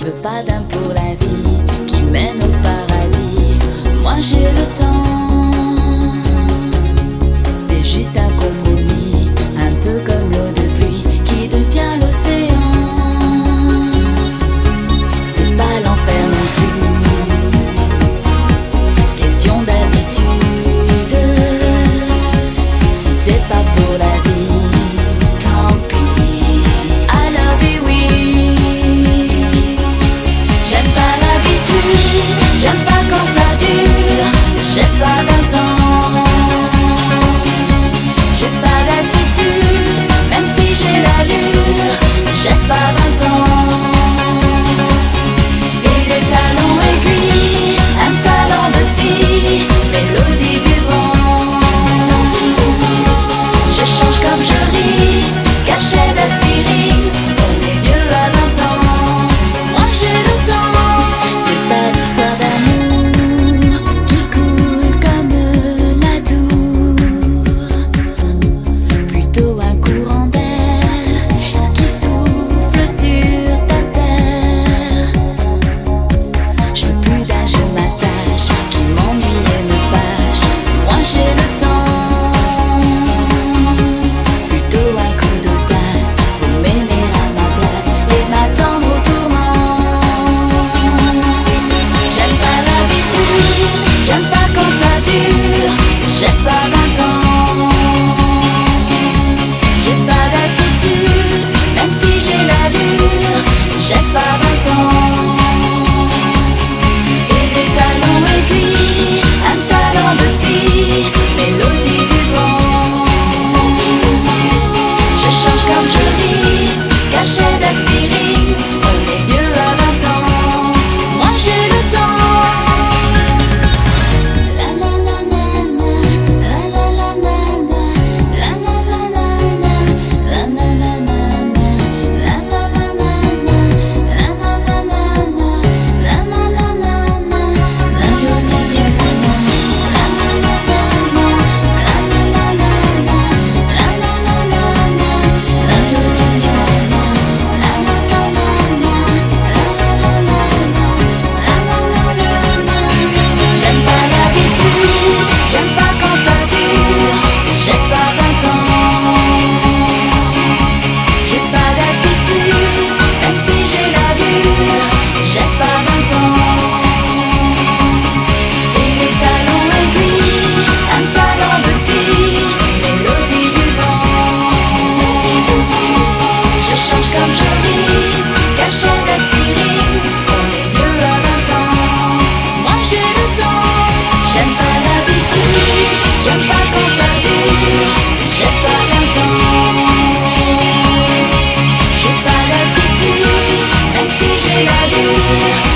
veux pas d'un pour la vie qui mène au paradis. Moi j'ai le temps, c'est juste un compromis, un peu comme l'eau de pluie qui devient l'océan. C'est pas l'enfer non plus, question d'habitude. Si c'est pas pour la vie, tant pis, alors dis oui. J'aime pas l'habitude, j'aime pas quand ça dure, j'ai pas d'un temps, j'ai pas d'attitude, même si j'ai l'allure, j'ai pas d'un temps. Et les talons aiguilles, un talent de fille, mélodie du vent. Je change comme je ris, cachet d'aspirine, on est vieux à 20 ans, moi j'ai le temps. C'est pas l'histoire d'amour qui coule comme la Dour, plutôt un courant d'air qui souffle sur ta terre. Je veux plus d'un je m'attache qui m'ennuie et me fâche, moi j'ai le temps. Plutôt un coup de tasse, faut m'aimer à ma place et m'attendre au tournant. J'aime pas l'habitude, j'aime pas quand ça dure, j'ai pas d'un temps, j'ai pas d'attitude, même si j'ai l'allure, j'ai pas d'un temps. Et des talons aiguilles, un talent de fille, mélodie du vent. Je change comme je ris, cachet d'aspirine, on est vieux à 20 ans, moi j'ai le temps. La la la la la, la la la la la, la la la la la, la la la la la, la la la la la, la la la la la, la la la la la, mélodie du vent. La la la la la, la la la la la, la la la la la, mélodie du vent. La la la la la, la la la la la, la la la la. J'aime pas l'habitude, j'aime pas quand ça dure, j'ai pas 20 ans, j'ai pas d'attitude, même si j'ai l'allure, j'ai pas 20 ans. Et les talons aiguilles, un talent de fille, mélodie du vent. Je change comme je ris, cachet d'aspirine, on est vieux à 20 ans, moi j'ai le temps. J'aime pas l'habitude, j'aime pas quand ça dure, j'ai pas 20 ans, j'ai pas d'attitude, même si j'ai l'allure,